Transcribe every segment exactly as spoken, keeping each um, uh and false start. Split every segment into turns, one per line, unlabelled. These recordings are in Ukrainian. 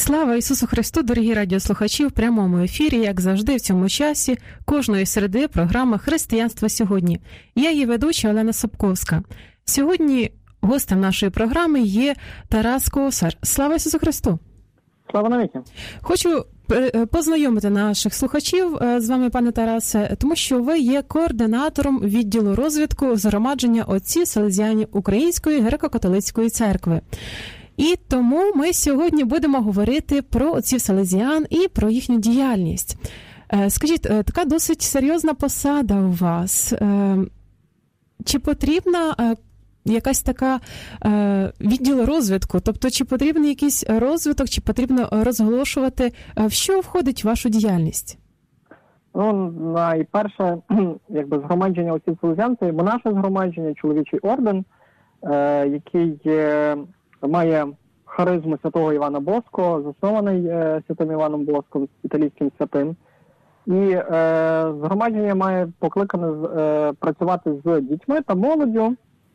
Слава Ісусу Христу, дорогі радіослухачі, в прямому ефірі, як завжди, в цьому часі, кожної середи програма «Християнство сьогодні». Я її ведуча Олена Собковська. Сьогодні гостем нашої програми є Тарас Косар. Слава Ісусу Христу!
Слава навіки!
Хочу познайомити наших слухачів з вами, пане Тарасе, тому що ви є координатором відділу розвитку згромадження отців селезіанів Української греко-католицької церкви. І тому ми сьогодні будемо говорити про отців селезіан і про їхню діяльність. Скажіть, така досить серйозна посада у вас. Чи потрібна якась така відділ розвитку? Тобто, чи потрібен якийсь розвиток, чи потрібно розголошувати, в що входить в вашу діяльність?
Ну, найперше, якби згромадження отців селезіан, це наше згромадження, чоловічий орден, який має харизму святого Івана Боско, заснований е, святим Іваном Боском, італійським святим. І е, згромадження має покликане е, працювати з дітьми та молоддю,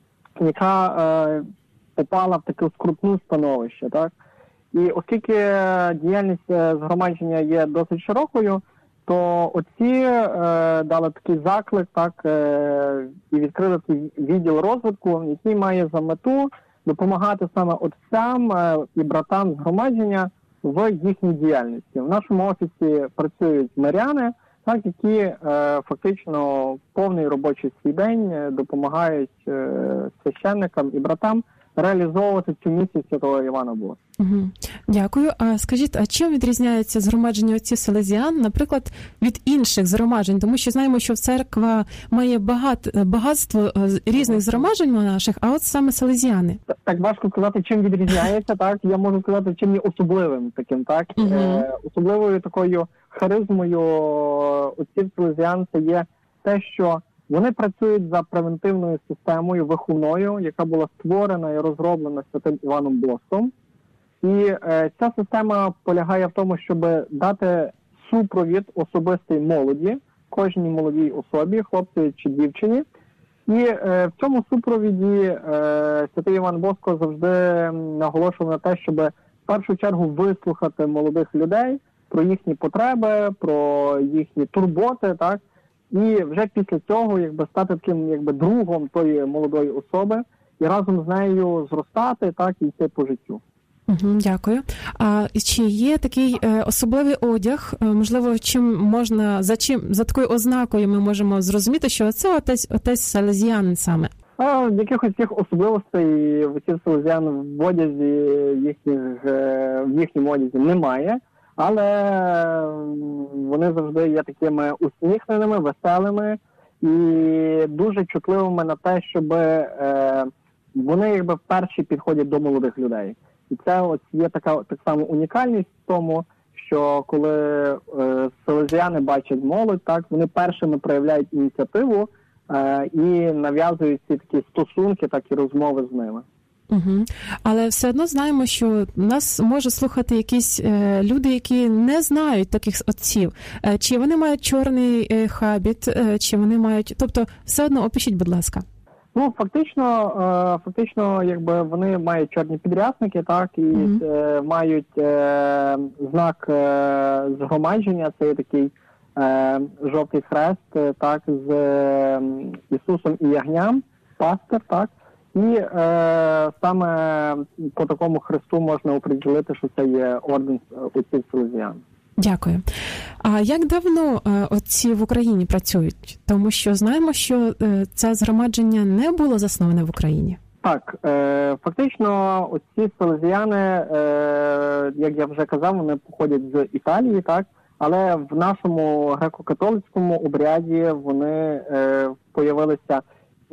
яка е, попала в таке скрутне становище. Так? І оскільки діяльність згромадження є досить широкою, то отці е, дали такий заклик, так, е, і відкрили такий відділ розвитку, який має за мету допомагати саме отцям і братам згромадження в їхній діяльності. В нашому офісі працюють миряни, так, які е, фактично повний робочий свій день допомагають е, священникам і братам реалізовувати цю місію святого Івана Боска.
Угу. Дякую. А скажіть, а чим відрізняється згромадження отців селезіан, наприклад, від інших згромаджень? Тому що знаємо, що церква має багат, багатство різних згромаджень наших, а от саме селезіани.
Так, так важко сказати, чим відрізняється, так? Я можу сказати, чим є особливим таким, так?
Угу.
Е, особливою такою харизмою отців селезіан це є те, що вони працюють за превентивною системою виховною, яка була створена і розроблена святим Іваном Боском. І е, ця система полягає в тому, щоб дати супровід особистій молоді, кожній молодій особі, хлопцю чи дівчині. І е, в цьому супровіді е, святий Іван Боско завжди наголошував на те, щоб в першу чергу вислухати молодих людей про їхні потреби, про їхні турботи, так? І вже після цього якби стати таким якби другом тої молодої особи і разом з нею зростати, так, і йти по життю.
Угу, дякую. А чи є такий е, особливий одяг, е, можливо, чим можна, за чим, за такою ознакою ми можемо зрозуміти, що це отець, отець селезіанин саме?
А, якихось цих особливостей в отців селезіан в одязі їхніх, е, в їхньому одязі немає. Але вони завжди є такими усміхненими, веселими і дуже чутливими на те, щоб е, вони якби перші підходять до молодих людей. І це ось є така так само унікальність в тому, що коли е, селезіани бачать молодь, так, вони першими проявляють ініціативу е, і нав'язують ці такі стосунки, так і розмови з ними.
Угу. Але все одно знаємо, що нас може слухати якісь е, люди, які не знають таких отців. Е, чи вони мають чорний е, хабіт, е, чи вони мають... Тобто, все одно опишіть, будь ласка.
Ну, фактично, е, фактично, якби вони мають чорні підрясники, так, і угу. е, мають е, знак е, згромадження, це є такий е, жовтий хрест, так, з е, Ісусом і ягням, пастир, так. І е, саме по такому хресту можна оприділити, що це є орден отців селезіан.
Дякую. А як давно е, отці в Україні працюють? Тому що знаємо, що е, це згромадження не було засноване в Україні.
Так, е, фактично отці селезіани, е, як я вже казав, вони походять з Італії, так, але в нашому греко-католицькому обряді вони е, появилися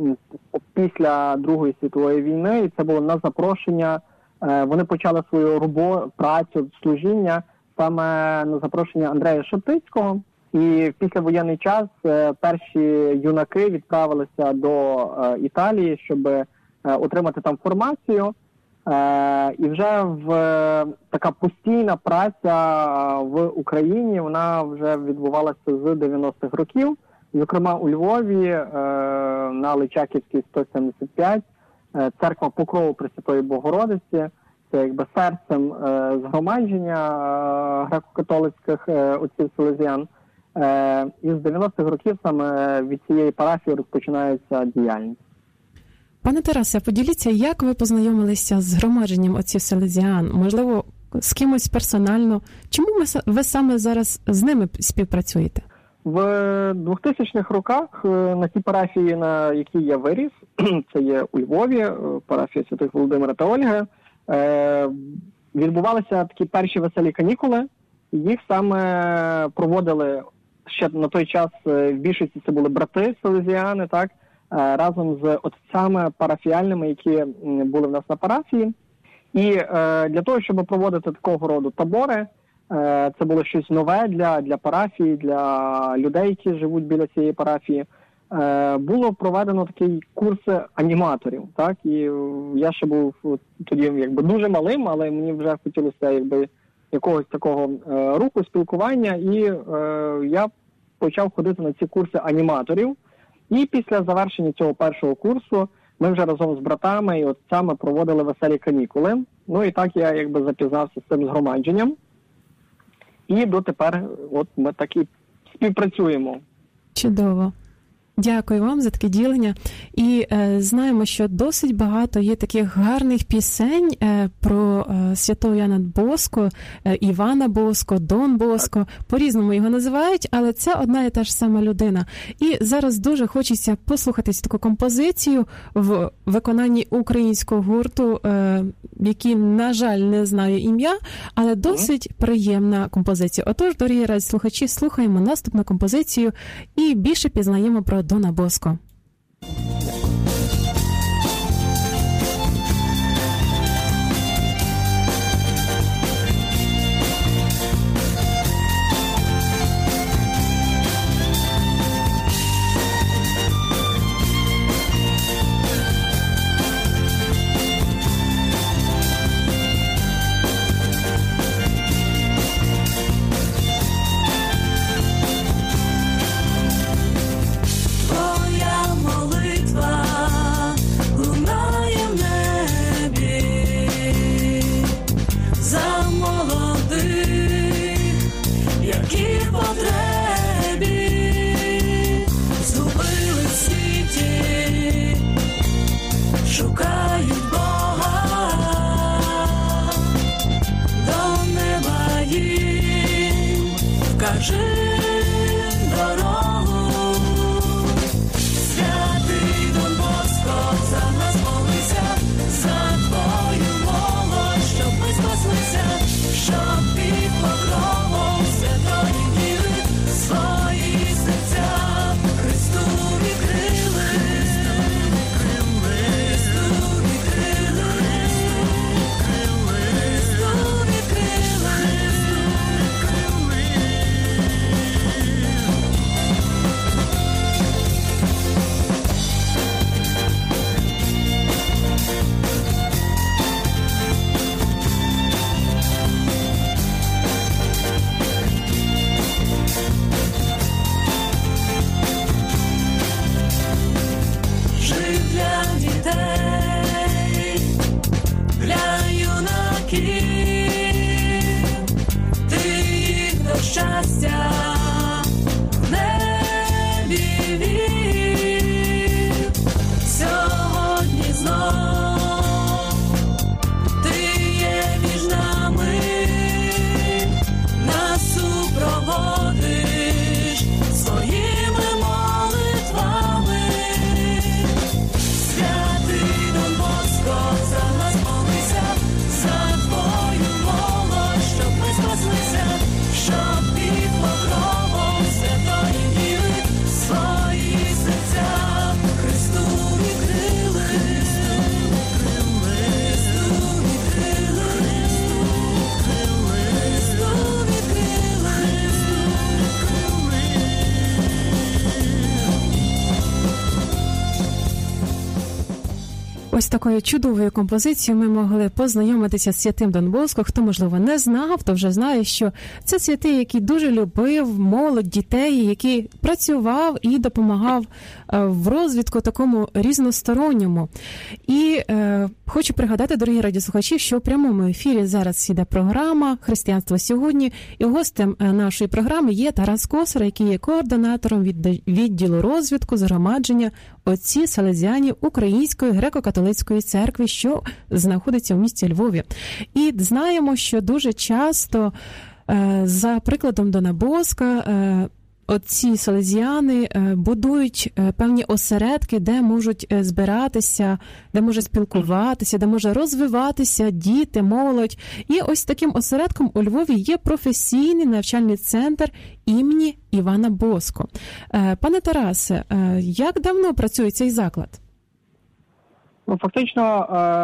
після Другої світової війни, і це було на запрошення, вони почали свою роботу, працю, служіння саме на запрошення Андрея Шептицького. І в післявоєнний час перші юнаки відправилися до Італії, щоб отримати там формацію. І вже в така постійна праця в Україні, вона вже відбувалася з дев'яностих років. Зокрема, у Львові на Личаківській сто сімдесят п'ять церква Покрову Пресвятої Богородиці це якби серцем е, згромадження е, греко-католицьких е, отців селезіян. Е, і з дев'яностих років саме від цієї парафії розпочинається діяльність.
Пане Тарасе, поділіться, як ви познайомилися з згромадженням отців селезіян? Можливо, з кимось персонально? Чому ви саме зараз з ними співпрацюєте?
В двохтисячних роках на тій парафії, на якій я виріс, це є у Львові, парафія святих Володимира та Ольги, відбувалися такі перші веселі канікули. Їх саме проводили ще на той час, в більшості це були брати селезіяни, так, разом з отцями парафіальними, які були в нас на парафії. І для того, щоб проводити такого роду табори, це було щось нове для, для парафії, для людей, які живуть біля цієї парафії. Було проведено такий курс аніматорів, так, і я ще був тоді якби дуже малим, але мені вже хотілося якби якогось такого руху, спілкування, і я почав ходити на ці курси аніматорів. І після завершення цього першого курсу ми вже разом з братами і отцями проводили веселі канікули. Ну і так я якби запізнався з цим згромадженням. І дотепер от ми так і співпрацюємо.
Чудово. Дякую вам за таке ділення. І е, знаємо, що досить багато є таких гарних пісень е, про е, святого Яна Боско, е, Івана Боско, Дон Боско. По-різному його називають, але це одна і та ж сама людина. І зараз дуже хочеться послухати таку композицію в виконанні українського гурту, е, який, на жаль, не знаю ім'я, але досить приємна композиція. Отож, дорогі радіослухачі, слухаємо наступну композицію і більше пізнаємо про Дона Боско. Ось такою чудовою композицією ми могли познайомитися з святим Дон Боско. Хто, можливо, не знав, то вже знає, що це святий, який дуже любив молодь, дітей, який працював і допомагав в розвитку такому різносторонньому. І е, хочу пригадати, дорогі радіослухачі, що в прямому ефірі зараз йде програма «Християнство сьогодні». І гостем нашої програми є Тарас Косар, який є координатором відділу розвитку згромадження отці Салезіанів Української греко-католицької церкви, що знаходиться в місті Львові. І знаємо, що дуже часто, за прикладом Дона Боска, отці салезіани будують певні осередки, де можуть збиратися, де може спілкуватися, де може розвиватися діти, молодь. І ось таким осередком у Львові є професійний навчальний центр імені Івана Боско. Пане Тарасе, як давно працює цей заклад?
Ну, фактично,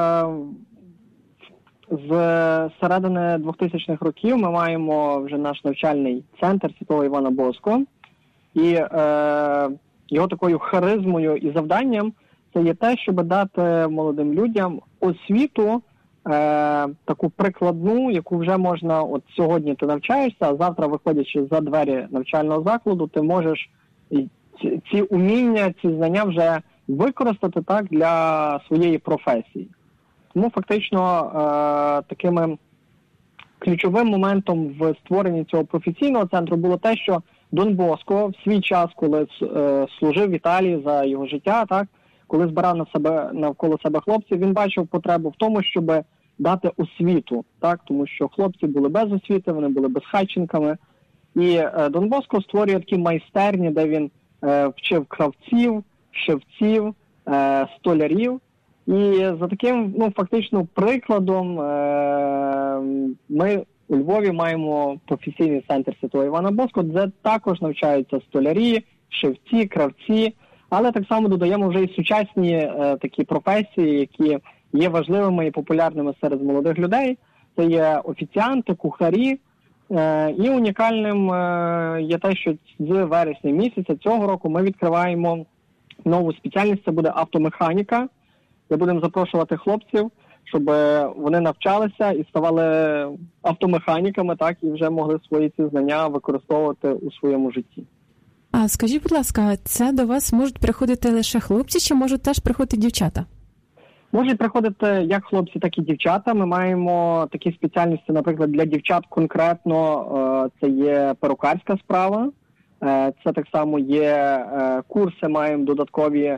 з середини двохтисячних років ми маємо вже наш навчальний центр святого Івана Боско. І е, його такою харизмою і завданням це є те, щоб дати молодим людям освіту, е, таку прикладну, яку вже можна, от сьогодні ти навчаєшся, а завтра, виходячи за двері навчального закладу, ти можеш ці, ці уміння, ці знання вже використати так для своєї професії. Тому фактично е, таким ключовим моментом в створенні цього професійного центру було те, що Дон Боско в свій час, коли е, служив в Італії за його життя, так, коли збирав на себе, навколо себе хлопців, він бачив потребу в тому, щоб дати освіту, так, тому що хлопці були без освіти, вони були безхатченками. І е, Дон Боско створює такі майстерні, де він е, вчив кравців, шевців, е, столярів. І за таким, ну, фактично, прикладом е, ми у Львові маємо професійний центр святого Івана Боско, де також навчаються столярі, шевці, кравці, але так само додаємо вже і сучасні е, такі професії, які є важливими і популярними серед молодих людей. Це є офіціанти, кухарі. Е, і унікальним е, є те, що з вересня місяця цього року ми відкриваємо нову спеціальність, це буде автомеханіка. Ми будемо запрошувати хлопців, щоб вони навчалися і ставали автомеханіками, так, і вже могли свої ці знання використовувати у своєму житті.
А скажіть, будь ласка, це до вас можуть приходити лише хлопці, чи можуть теж приходити дівчата?
Можуть приходити як хлопці, так і дівчата. Ми маємо такі спеціальності, наприклад, для дівчат конкретно це є перукарська справа, це так само є курси, маємо додаткові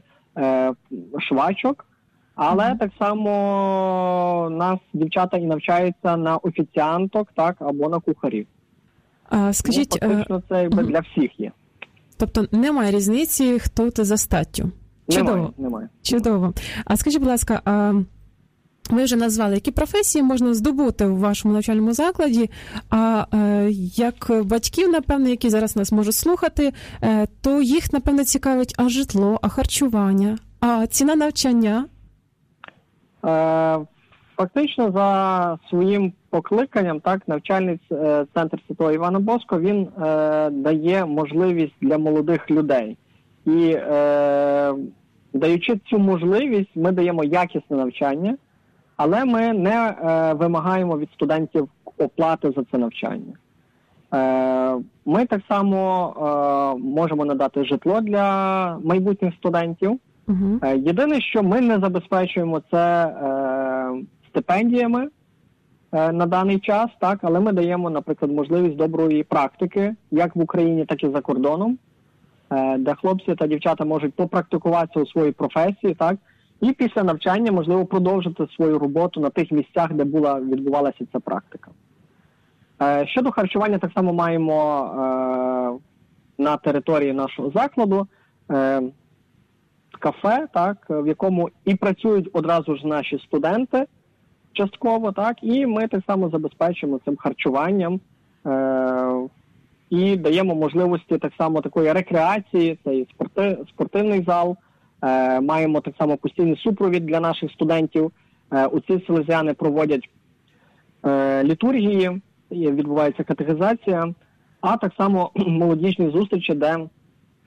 швачок. Але mm-hmm. так само нас дівчата і навчаються на офіціанток, так, або на кухарів.
А, скажіть,
ну, фактично, це якби mm-hmm. для всіх є.
Тобто немає різниці, хто ти за статтю? Чудово.
Немає, немає.
Чудово. А скажіть, будь ласка, а ви вже назвали, які професії можна здобути у вашому навчальному закладі, а е, як батьків, напевно, які зараз нас можуть слухати, е, то їх, напевно, цікавить а житло, а харчування, а ціна навчання?
Фактично за своїм покликанням, так, навчальний центр святого Івана Боско, він е, дає можливість для молодих людей. І е, даючи цю можливість, ми даємо якісне навчання, але ми не е, вимагаємо від студентів оплати за це навчання. Е, ми так само е, можемо надати житло для майбутніх студентів. Uh-huh. Єдине, що ми не забезпечуємо, це е, стипендіями е, на даний час, так, але ми даємо, наприклад, можливість доброї практики, як в Україні, так і за кордоном, е, де хлопці та дівчата можуть попрактикуватися у своїй професії, так, і після навчання, можливо, продовжити свою роботу на тих місцях, де була, відбувалася ця практика. Е, щодо харчування, так само маємо е, на території нашого закладу е, кафе, так, в якому і працюють одразу ж наші студенти частково, так, і ми так само забезпечуємо цим харчуванням е- і даємо можливості так само такої рекреації, це і спорти, спортивний зал, е- маємо так само постійний супровід для наших студентів. Е- у ці селезіани проводять е- літургії, відбувається катехизація, а так само молодіжні зустрічі, де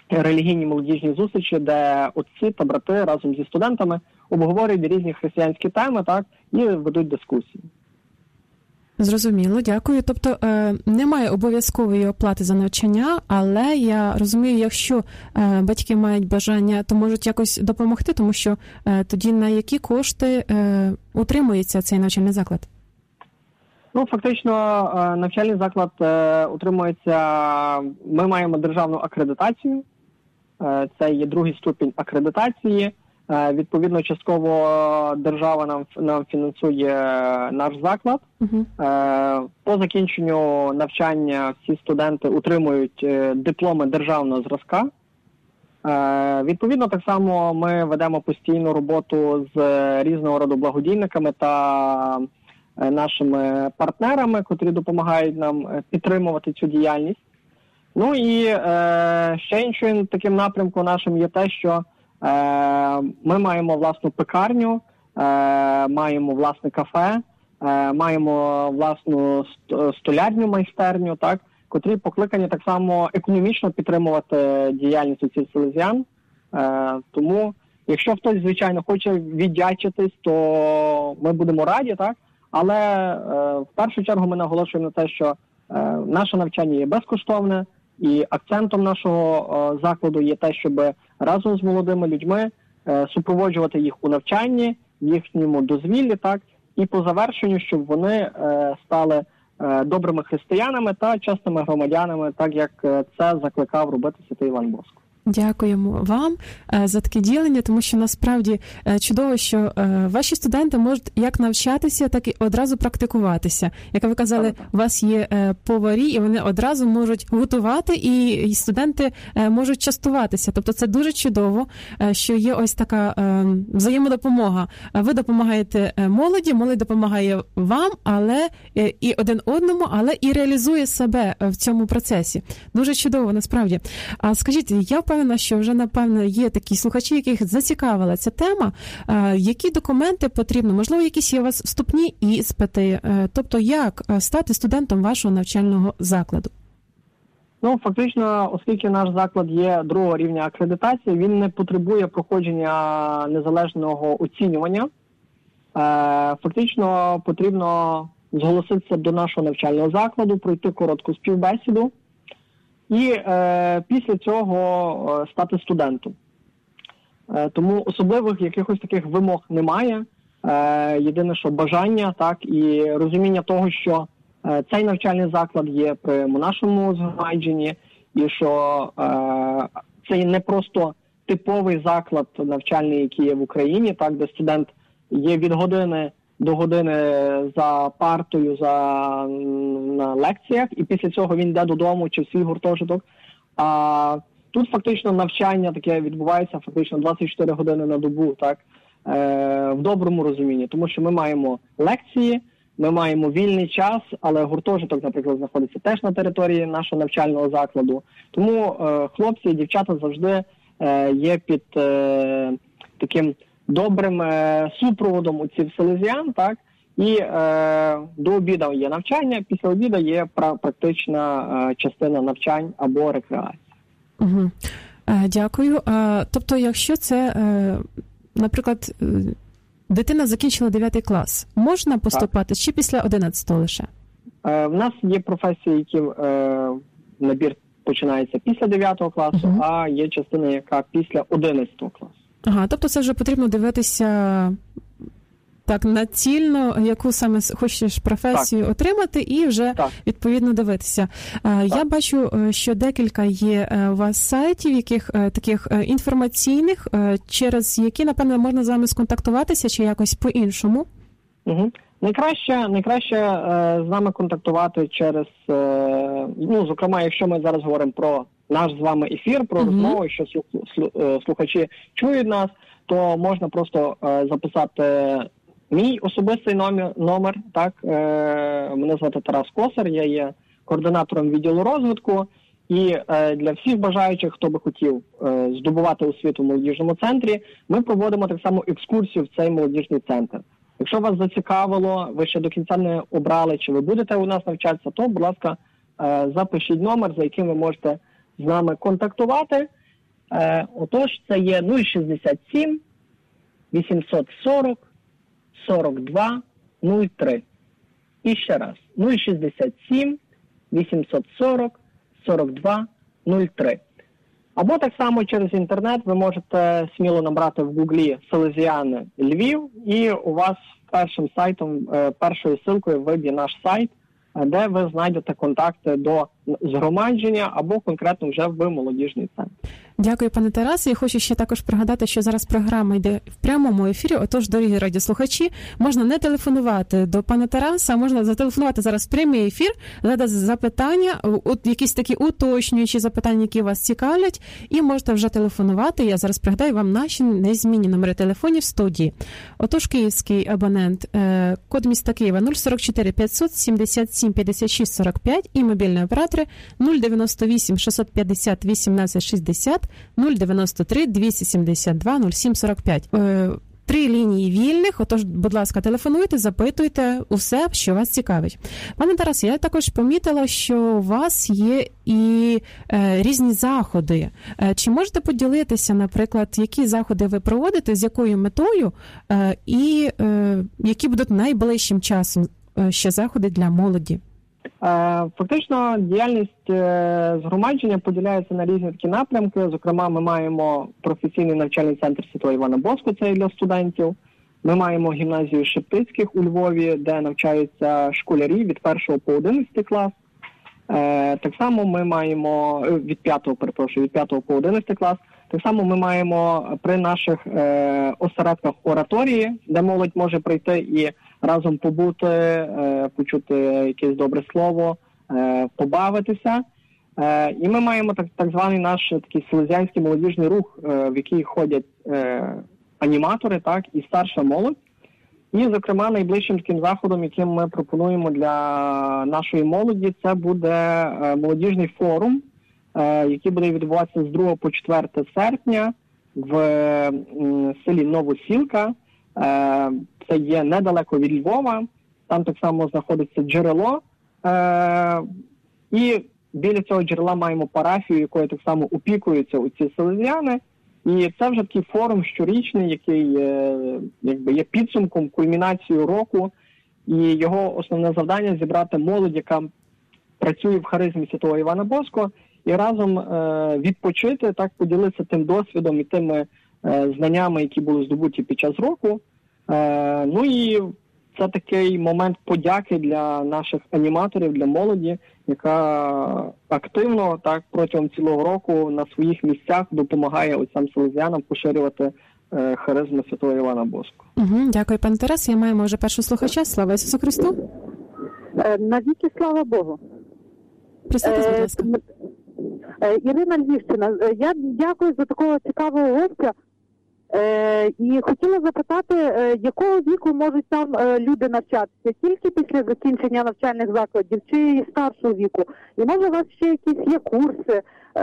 релігійні молодіжні зустрічі, де отці та брати разом зі студентами обговорюють різні християнські теми, так, і ведуть дискусії.
Зрозуміло, дякую. Тобто е, немає обов'язкової оплати за навчання, але я розумію, якщо е, батьки мають бажання, то можуть якось допомогти, тому що е, тоді на які кошти е, утримується цей навчальний заклад?
Ну, фактично, е, навчальний заклад е, утримується, ми маємо державну акредитацію, е, це є другий ступінь акредитації. Відповідно, частково держава нам, нам фінансує наш заклад. Uh-huh. По закінченню навчання всі студенти отримують дипломи державного зразка. Відповідно, так само ми ведемо постійну роботу з різного роду благодійниками та нашими партнерами, котрі допомагають нам підтримувати цю діяльність. Ну і ще іншим таким напрямком нашим є те, що ми маємо власну пекарню, маємо власне кафе, маємо власну столярню майстерню, так, котрі покликані так само економічно підтримувати діяльність отців селезіан. Тому, якщо хтось, звичайно, хоче віддячитись, то ми будемо раді, так, але в першу чергу ми наголошуємо на те, що наше навчання є безкоштовне, і акцентом нашого закладу є те, щоб разом з молодими людьми супроводжувати їх у навчанні, їхньому дозвіллі, так, і по завершенню, щоб вони стали добрими християнами та чесними громадянами, так як це закликав робити святий Іван Боско.
Дякуємо вам за таке ділення, тому що насправді чудово, що ваші студенти можуть як навчатися, так і одразу практикуватися. Як ви казали, у вас є поварі, і вони одразу можуть готувати, і студенти можуть частуватися. Тобто це дуже чудово, що є ось така взаємодопомога. Ви допомагаєте молоді, молодь допомагає вам, але і один одному, але і реалізує себе в цьому процесі. Дуже чудово, насправді. А скажіть, я впевнена, що вже, напевно, є такі слухачі, яких зацікавила ця тема. Які документи потрібно? Можливо, якісь є у вас вступні іспити? Тобто, як стати студентом вашого навчального закладу?
Ну, фактично, оскільки наш заклад є другого рівня акредитації, він не потребує проходження незалежного оцінювання. Фактично, потрібно зголоситися до нашого навчального закладу, пройти коротку співбесіду, і е, після цього е, стати студентом. Е, тому особливих якихось таких вимог немає. Е, єдине, що бажання, так, і розуміння того, що е, цей навчальний заклад є при нашому згромадженні, і що е, це не просто типовий заклад навчальний, який є в Україні, так, де студент є від години до години за партою, за, на лекціях, і після цього він йде додому чи в свій гуртожиток. А тут фактично навчання таке відбувається фактично двадцять чотири години на добу, так, е, в доброму розумінні, тому що ми маємо лекції, ми маємо вільний час, але гуртожиток, наприклад, знаходиться теж на території нашого навчального закладу. Тому е, хлопці і дівчата завжди е, є під е, таким добрим е, супроводом отців селезіан, так, і е, до обіду є навчання, після обіду є практична е, частина навчань або рекреація.
Угу. Е, дякую. Е, тобто, якщо це, е, наприклад, е, дитина закінчила дев'ятий клас, можна поступати так. Чи після одинадцятого лише?
Е, в нас є професії, які е, набір починається після дев'ятого класу, угу. а є частина, яка після одинадцятого класу.
Ага, тобто це вже потрібно дивитися так націльно, яку саме хочеш професію так. отримати, і вже так. відповідно дивитися. Так. Я бачу, що декілька є у вас сайтів, яких таких інформаційних, через які, напевно, можна з вами сконтактуватися чи якось по-іншому.
Угу. Найкраще, найкраще е, з нами контактувати через, е, ну, зокрема, якщо ми зараз говоримо про наш з вами ефір, про uh-huh. розмову, що слухачі чують нас, то можна просто е, записати мій особистий номер, номер так, е, мене звати Тарас Косар, я є координатором відділу розвитку, і е, для всіх бажаючих, хто би хотів е, здобувати освіту в молодіжному центрі, ми проводимо так само екскурсію в цей молодіжний центр. Якщо вас зацікавило, ви ще до кінця не обрали, чи ви будете у нас навчатися, то, будь ласка, запишіть номер, за яким ви можете з нами контактувати. Е, отож, це є нуль шістдесят сім вісімсот сорок сорок два нуль три. І ще раз, нуль шістдесят сім вісімсот сорок сорок два нуль три. Або так само через інтернет ви можете сміло набрати в гуглі «Селезіани Львів», і у вас першим сайтом, першою ссылкою виб'є наш сайт, де ви знайдете контакти до згромадження або конкретно вже в молодіжний центр.
Дякую, пане Тарасе. Я хочу ще також пригадати, що зараз програма йде в прямому ефірі. Отож, дорогі радіослухачі, можна не телефонувати до пана Тараса, а можна зателефонувати зараз в прямий ефір, задати запитання, от якісь такі уточнюючі запитання, які вас цікавлять, і можете вже телефонувати. Я зараз пригадаю вам наші незмінні номери телефонів в студії. Отож, київський абонент, код міста Києва нуль сорок чотири п'ятсот сімдесят сім п'ятдесят шість сорок п'ять і мобільні оператори нуль дев'яносто вісім шістсот п'ятдесят вісімнадцять шістдесят нуль дев'яносто три двісті сімдесят два нуль сім сорок п'ять. Е, три лінії вільних, отож, будь ласка, телефонуйте, запитуйте усе, що вас цікавить. Пане Тарасе, я також помітила, що у вас є і е, різні заходи. Е, чи можете поділитися, наприклад, які заходи ви проводите, з якою метою, е, і е, які будуть найближчим часом е, ще заходи для молоді?
Фактично, діяльність згромадження поділяється на різні такі напрямки. Зокрема, ми маємо професійний навчальний центр Святого Івана Боско, це для студентів. Ми маємо гімназію Шептицьких у Львові, де навчаються школярі від першого по одинадцятий клас. Так само ми маємо, від п'ятого, перепрошую, від п'ятого по одинадцятий клас. Так само ми маємо при наших осередках ораторії, де молодь може прийти і разом побути, почути якесь добре слово, побавитися. І ми маємо так, так званий наш такий селезіанський молодіжний рух, в який ходять аніматори, так, і старша молодь. І, зокрема, найближчим таким заходом, яким ми пропонуємо для нашої молоді, це буде молодіжний форум, який буде відбуватися з другого по четверте серпня в селі Новосілка. Це є недалеко від Львова, там так само знаходиться джерело, е- і біля цього джерела маємо парафію, якою так само опікуються оці селезіани. І це вже такий форум щорічний, який е- якби є підсумком, кульмінацією року, і його основне завдання – зібрати молодь, яка працює в харизмі Святого Івана Боско, і разом е- відпочити, так, поділитися тим досвідом і тими е- знаннями, які були здобуті під час року. Е, ну і це такий момент подяки для наших аніматорів, для молоді, яка активно так протягом цілого року на своїх місцях допомагає отцям селезіанам поширювати е, харизму Святого Івана Боско.
Угу, дякую, пане Тарас. Я маємо вже першого слухача. Слава Ісусу Христу.
Е, навіки слава Богу.
Представтесь, будь ласка.
Е, Ірина Львівщина. Я дякую за такого цікавого гостя. Е, і хотіла запитати, е, якого віку можуть там е, люди навчатися? Тільки після закінчення навчальних закладів чи і старшого віку? І може у вас ще якісь є курси,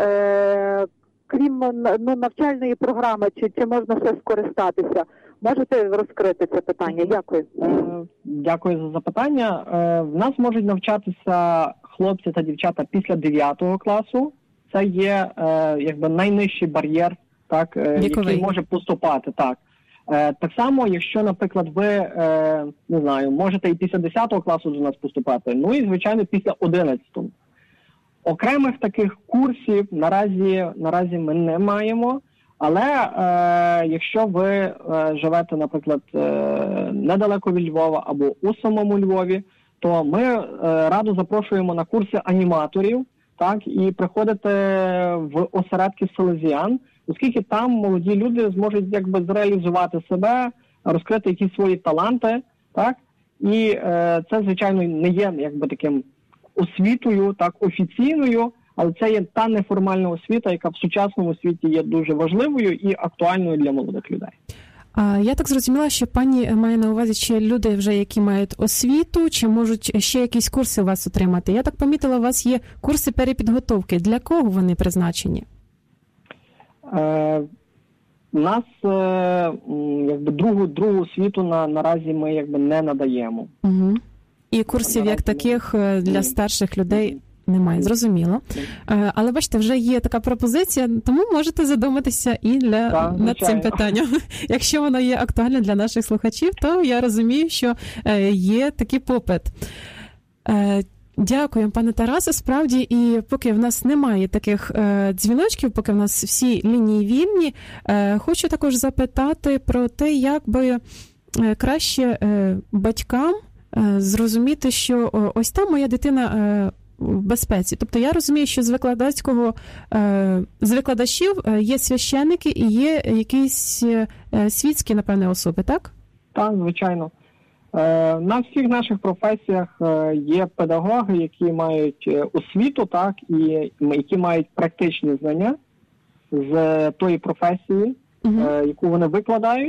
е, крім ну, навчальної програми, чи, чи можна ще скористатися? Можете розкрити це питання? Дякую.
Е, дякую за запитання. Е, в нас можуть навчатися хлопці та дівчата після дев'ятого класу. Це є е, якби найнижчий бар'єр, так, який може поступати, так. Е, так само, якщо, наприклад, ви, е, не знаю, можете і після десятого класу до нас поступати, ну і, звичайно, після одинадцятого. Окремих таких курсів наразі, наразі ми не маємо, але е, якщо ви е, живете, наприклад, е, недалеко від Львова або у самому Львові, то ми е, радо запрошуємо на курси аніматорів, так, і приходите в осередки селезіан, оскільки там молоді люди зможуть якби зреалізувати себе, розкрити якісь свої таланти, так, і е, це, звичайно, не є якби таким освітою, так, офіційною, але це є та неформальна освіта, яка в сучасному світі є дуже важливою і актуальною для молодих людей.
А я так зрозуміла, що пані має на увазі, чи люди вже, які мають освіту, чи можуть ще якісь курси у вас отримати. Я так помітила, у вас є курси перепідготовки. Для кого вони призначені?
Е, у нас е, якби другу, другу освіту на, наразі ми якби не надаємо.
Угу. І курсів як таких для старших людей Немає, зрозуміло. Але, бачите, вже є така пропозиція, тому можете задуматися і для,
так,
над цим питанням. Якщо воно є актуальне для наших слухачів, то я розумію, що є такий попит. Дякую, пане Тарасе. Справді, і поки в нас немає таких е, дзвіночків, поки в нас всі лінії вільні, е, хочу також запитати про те, як би е, краще е, батькам е, зрозуміти, що о, ось там моя дитина е, в безпеці. Тобто я розумію, що з викладацького, е, з викладачів е, є священники і є якісь е, світські, напевне, особи, так?
Так, звичайно. На всіх наших професіях є педагоги, які мають освіту, так, і які мають практичні знання з тої професії, uh-huh. яку вони викладають.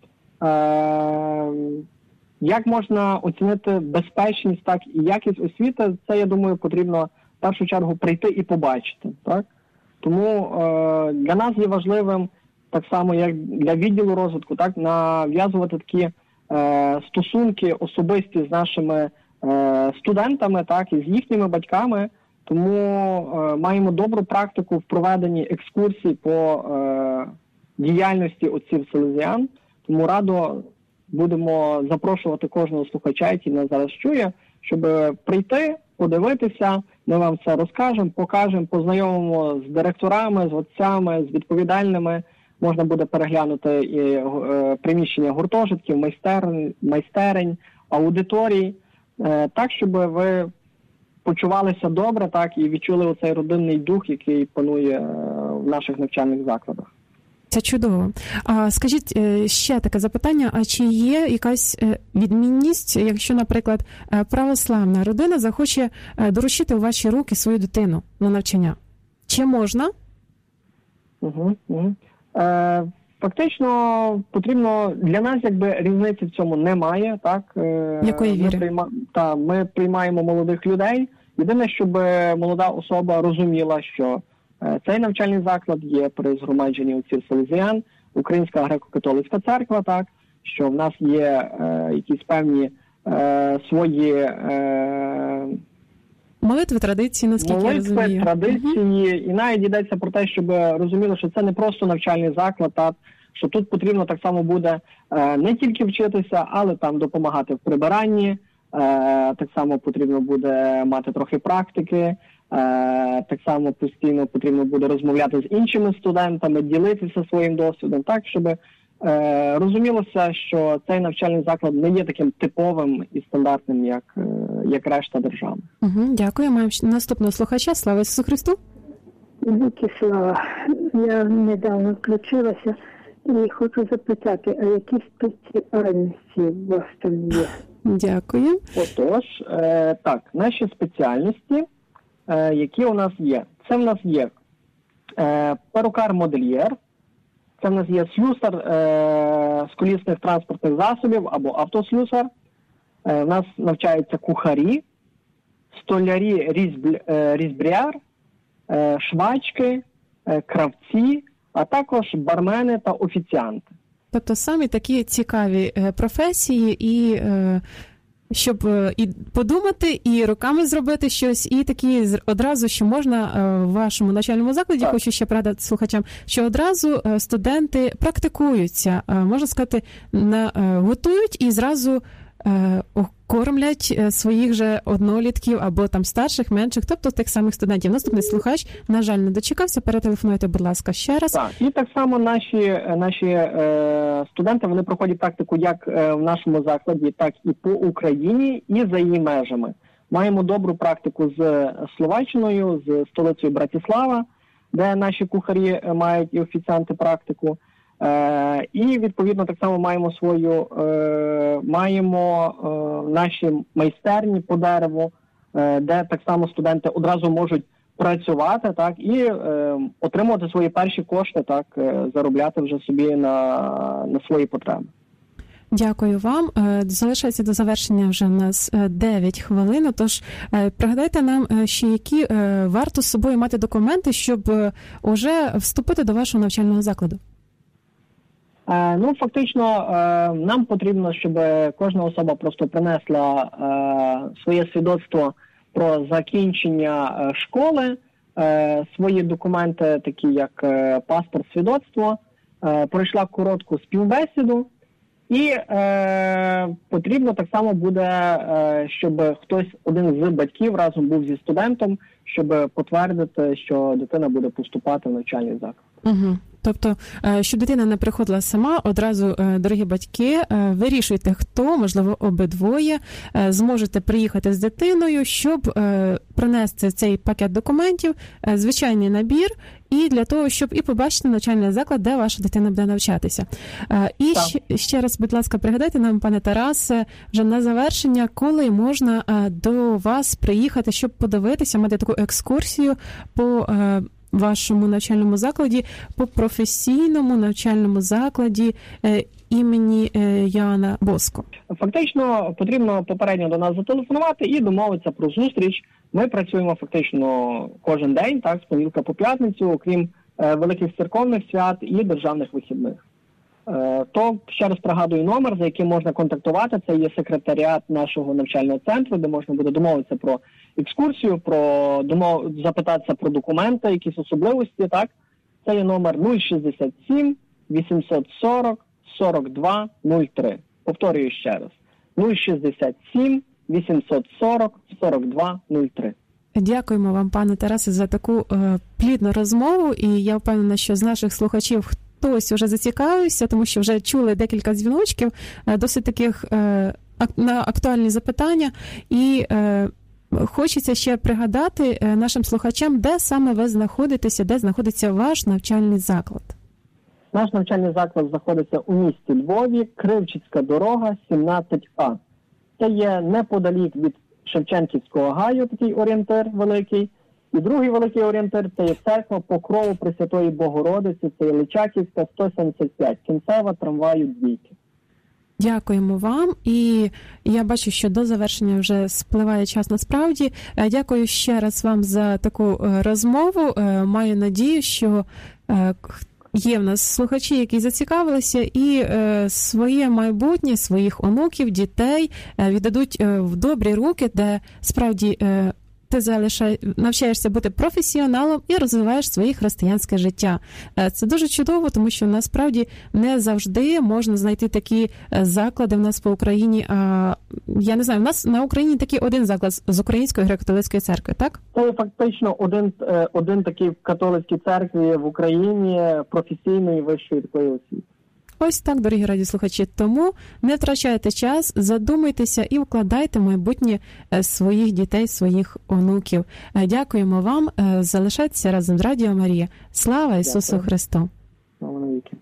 Як можна оцінити безпечність, так, і якість освіти, це, я думаю, потрібно в першу чергу прийти і побачити. Так? Тому для нас є важливим, так само, як для відділу розвитку, так, нав'язувати такі стосунки особисті з нашими е, студентами, так, і з їхніми батьками, тому е, маємо добру практику в проведенні екскурсій по е, діяльності отців селезіан, тому радо будемо запрошувати кожного слухача, який нас зараз чує, щоб прийти, подивитися, ми вам це розкажемо, покажемо, познайомимо з директорами, з отцями, з відповідальними. Можна буде переглянути і е, приміщення гуртожитків, майстерень, майстерень, аудиторій, е, так, щоб ви почувалися добре, так, і відчули оцей родинний дух, який панує е, в наших навчальних закладах.
Це чудово. А скажіть ще таке запитання, а чи є якась відмінність, якщо, наприклад, православна родина захоче доручити у ваші руки свою дитину на навчання? Чи можна?
Угу, угу. Е, фактично, потрібно, для нас якби різниці в цьому немає, так? Е,
Якої віри?
Ми, прийма, та, ми приймаємо молодих людей. Єдине, щоб молода особа розуміла, що е, цей навчальний заклад є при згромадженні отців селезіан, Українська греко-католицька церква, так? Що в нас є е, якісь певні е, свої... Е,
Молитви, традиції, наскільки
Молитви,
я розумію.
Молитви, традиції. Uh-huh. І навіть йдеться про те, щоб розуміли, що це не просто навчальний заклад, а що тут потрібно так само буде е, не тільки вчитися, але там допомагати в прибиранні. Е, так само потрібно буде мати трохи практики. Е, так само постійно потрібно буде розмовляти з іншими студентами, ділитися своїм досвідом, так, щоб е, розумілося, що цей навчальний заклад не є таким типовим і стандартним, як, е, як решта держав.
Угу, дякую. Маємо наступного слухача. Слава Ісусу Христу!
Віки слава. Я недавно включилася і хочу запитати, а які спеціальності у вас там є?
Дякую.
Отож, е, так, наші спеціальності, е, які у нас є. Це в нас є е, перукар-модельєр, це в нас є слюсар е, з колісних транспортних засобів або автослюсар. Е, в нас навчаються кухарі, столярі, різб, е, різбряр, е, швачки, е, кравці, а також бармени та офіціанти.
Тобто самі такі цікаві е, професії, і е, щоб е, і подумати, і руками зробити щось, і такі одразу, що можна е, в вашому навчальному закладі, так. Хочу ще порадити слухачам, що одразу е, студенти практикуються, е, можна сказати, на, е, готують і зразу е, кормлять своїх же однолітків або там старших, менших, тобто тих самих студентів. Наступний слухач, на жаль, не дочекався, перетелефонуйте, будь ласка, ще раз.
Так, і так само наші, наші е, студенти, вони проходять практику як е, в нашому закладі, так і по Україні, і за її межами. Маємо добру практику з Словаччиною, з столицею Братислава, де наші кухарі мають і офіціанти практику. Е, і, відповідно, так само маємо свою, е, маємо е, наші майстерні по дереву, е, де так само студенти одразу можуть працювати, так, і е, отримувати свої перші кошти, так, е, заробляти вже собі на, на свої потреби.
Дякую вам. Залишається до завершення вже в нас дев'ять хвилин, тож пригадайте нам ще, які варто з собою мати документи, щоб уже вступити до вашого навчального закладу.
Ну, фактично, нам потрібно, щоб кожна особа просто принесла своє свідоцтво про закінчення школи, свої документи, такі як паспорт, свідоцтво, пройшла коротку співбесіду, і е, потрібно так само буде, е, щоб хтось, один з батьків разом був зі студентом, щоб потвердити, що дитина буде поступати в навчальний заклад.
Угу. Тобто, щоб дитина не приходила сама, одразу, дорогі батьки, вирішуйте, хто, можливо, обидвоє, зможете приїхати з дитиною, щоб принести цей пакет документів, звичайний набір, і для того, щоб і побачити навчальний заклад, де ваша дитина буде навчатися. І ще, ще раз, будь ласка, пригадайте нам, пане Тарасе, вже на завершення, коли можна до вас приїхати, щоб подивитися, мати таку екскурсію по вашому навчальному закладі, по професійному навчальному закладі е, імені е, Яна Боско.
Фактично потрібно попередньо до нас зателефонувати і домовитися про зустріч. Ми працюємо фактично кожен день, так, з понеділка по п'ятницю, окрім е, великих церковних свят і державних вихідних. Е, то, ще раз пригадую номер, за яким можна контактувати, це є секретаріат нашого навчального центру, де можна буде домовитися про екскурсію, про домов... запитатися про документи, якісь особливості, так? Це є номер нуль шістдесят сім вісімсот сорок сорок два нуль три. Повторюю ще раз. нуль шістдесят сім вісімсот сорок сорок два нуль три.
Дякуємо вам, пане Тарасе, за таку е, плідну розмову, і я впевнена, що з наших слухачів хтось вже зацікавився, тому що вже чули декілька дзвіночків, е, досить таких е, ак- на актуальні запитання, і е, хочеться ще пригадати нашим слухачам, де саме ви знаходитеся, де знаходиться ваш навчальний заклад.
Наш навчальний заклад знаходиться у місті Львові, Кривчицька дорога, сімнадцять А. Це є неподалік від Шевченківського гаю, такий орієнтир великий. І другий великий орієнтир – це є церква Покрову Пресвятої Богородиці, це є Личаківська, сто сімдесят п'ять, кінцева трамваю двійки.
Дякуємо вам, і я бачу, що до завершення вже спливає час насправді. Дякую ще раз вам за таку розмову. Маю надію, що є в нас слухачі, які зацікавилися і своє майбутнє, своїх онуків, дітей віддадуть в добрі руки, де справді ти залишай, навчаєшся бути професіоналом і розвиваєш своє християнське життя. Це дуже чудово, тому що насправді не завжди можна знайти такі заклади в нас по Україні. А, я не знаю, в нас на Україні такий один заклад з Української греко-католицької церкви, так?
Це фактично один, один такий в католицькій церкві в Україні професійної вищої такої освіти.
Ось так, дорогі радіослухачі. Тому не втрачайте час, задумайтеся і вкладайте в майбутнє своїх дітей, своїх онуків. Дякуємо вам. Залишайтеся разом з Радіо Марія. Слава Ісусу Дякую. Христу!
Слава навіки!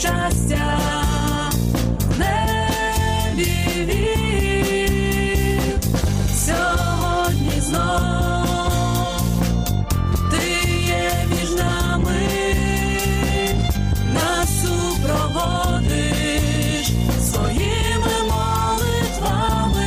щастя в небі вів. Сьогодні знов ти є між нами, нас супроводиш своїми молитвами.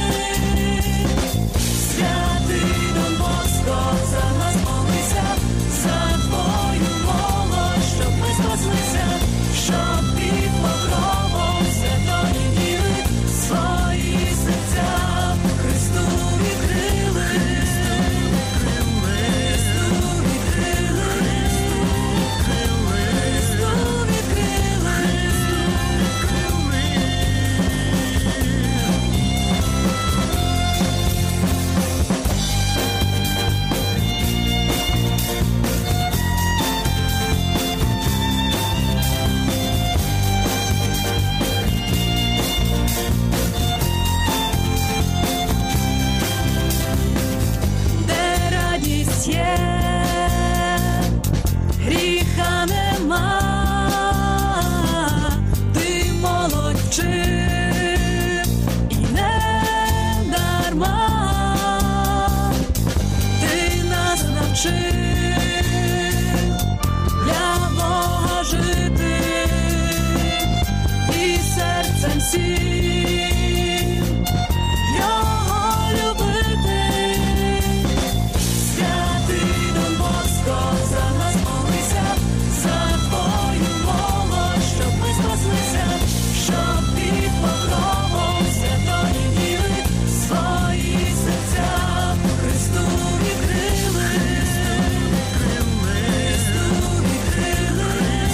Святий Дон Боско, за нас молися, за твою молодь, щоб ми спаслися, щоб під покровом святої віри свої серця Христу відкрили. Христу відкрили. Христу відкрили. Де радість є, гріха нема, ти молодь вчив і не дарма, ти нас навчив для Бога жити і серцем всім його любити. Святий Дон Боско, за нас молися, за твою молодь, щоб ми спаслися, щоб під покровом святої віри свої серця Христу відкрили. Христу відкрили.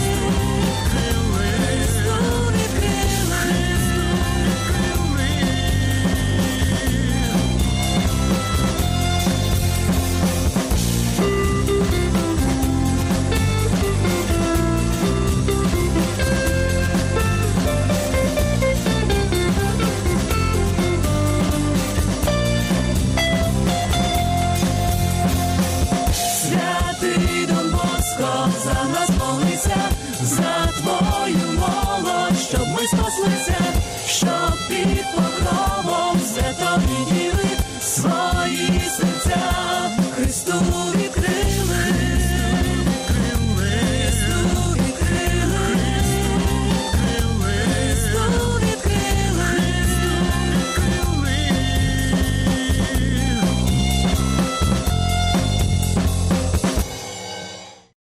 Христу відкрили. Святий Дон Боско, за нас молися, за твою молодь, щоб ми спаслися,